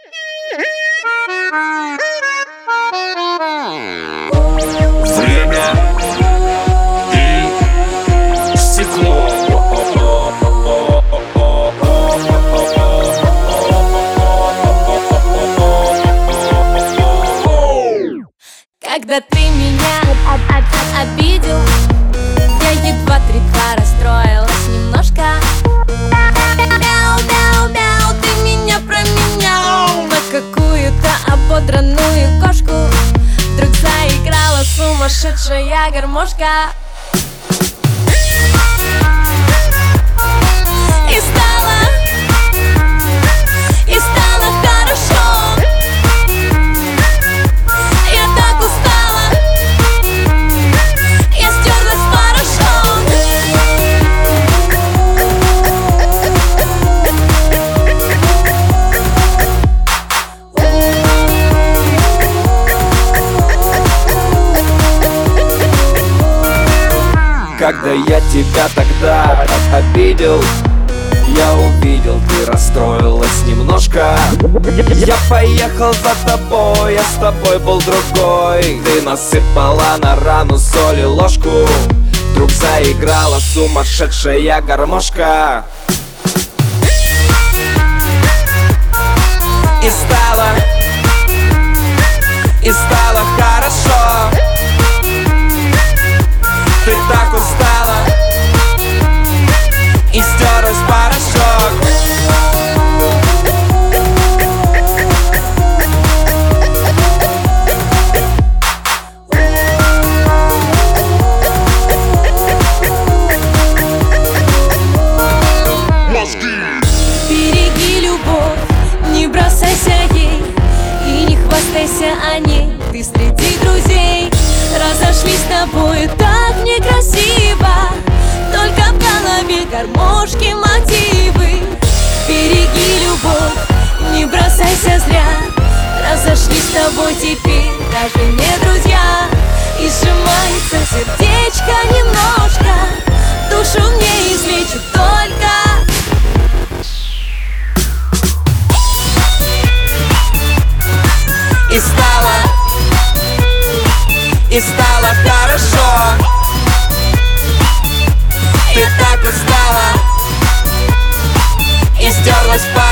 Время и стекло. Когда ты меня обидел, я едва 3-2 расстроилась немножко. Мяу-мяу-мяу, ты меня променял на какую-то ободранную кошку. Вдруг заиграла сумасшедшая гармошка. И стало хорошо. Я так устала, я стерлась в порошок. Когда я тебя тогда обидел, я увидел, ты расстроилась немножко. Я поехал за тобой, я с тобой был другой. Ты насыпала на рану соли ложку. Вдруг заиграла сумасшедшая гармошка. И стало хорошо. Ты так устала и стерлась в порошок. Береги любовь, не бросайся ей и не хвастайся о ней. Ты среди друзей разошлись с тобой так некрасиво. Только в голове гармошки мотивы. Береги любовь, не бросайся зря. Разошлись с тобой теперь даже не друзья. И сжимается сердечко немножко. Душу мне излечит только И стало хорошо. Ты так устала и стерлась в порошок.